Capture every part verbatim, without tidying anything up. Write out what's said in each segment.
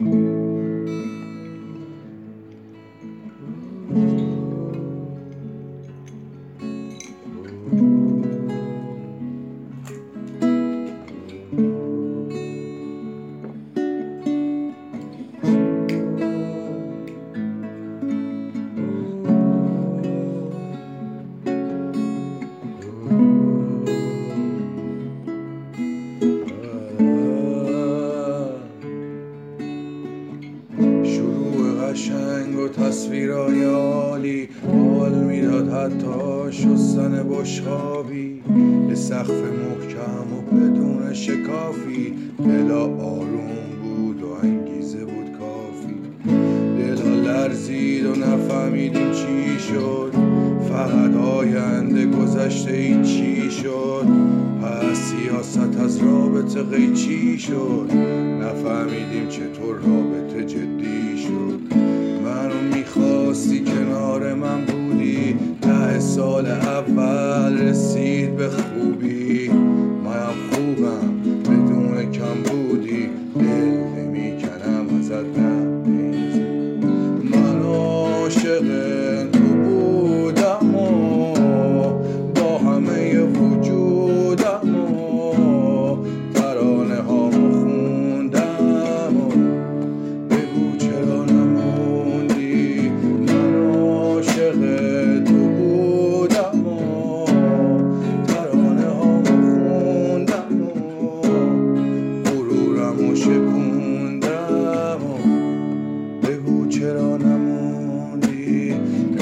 قشنگ و تصویرهای عالی حال میداد حتی شستن بشقابی به سقف محکم و بدون شکافی. دلا آروم بود و انگیزه بود کافی. دلا لرزید و نفهمیدیم چی شد، فقط آینده گذشته ای چی شد. پس سیاست از رابطه قیچی شد، نفهمیدیم چطور رابطه جدی شد. منو میخواستی کنار من بودی، ده سال اول رسید به خوبی. منم خوبم بدون کم بودی، دل نمیکنم ازت نبیزی. من عاشق تو بودم و با همه وجودم و ترانه هامو خوندم و بگو چرا نموندی. من عاشق تو بودم و ترانه هامو خوندم و غرورمو شکوندم و بگو چرا نموندی.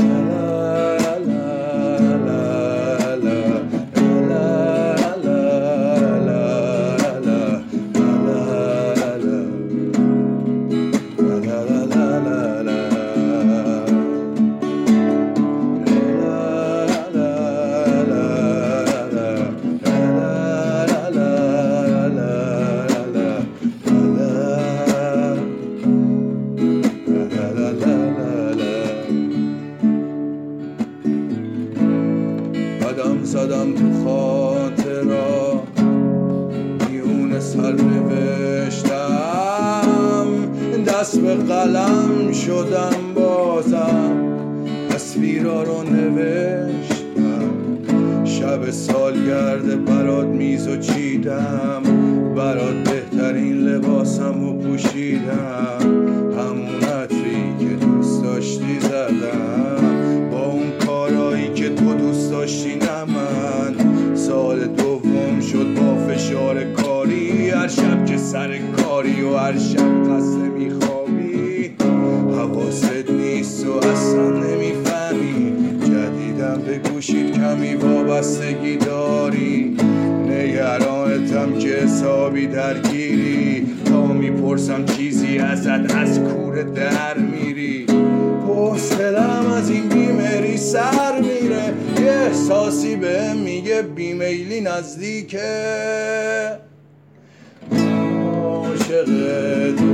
قدم زدم تو خاطرا، میون سر نوشتم، دست به قلم شدم بازم، تصویرا رو نوشتم. شب سالگرد برات میزو چیدم، برات بهترین لباسم رو پوشیدم. همون عطری که دوست داشتی زدم، با اون کارایی که تو دوست داشتی نه من. سال دوم شد با فشار کاری، هر شب که سر کاری و هر شب خسته میخوابی. حواست نیست و اصلا نمیفهمی، جدیدم به گوشید کمی وابستگی داری. نگرانتم که حسابی درگیری، تا میپرسم چیزی ازت از کوره در میری. حوصله‌ام از این بیمری سر میره، یه احساسی به میگه بیمیلی نزدیکه. عاشق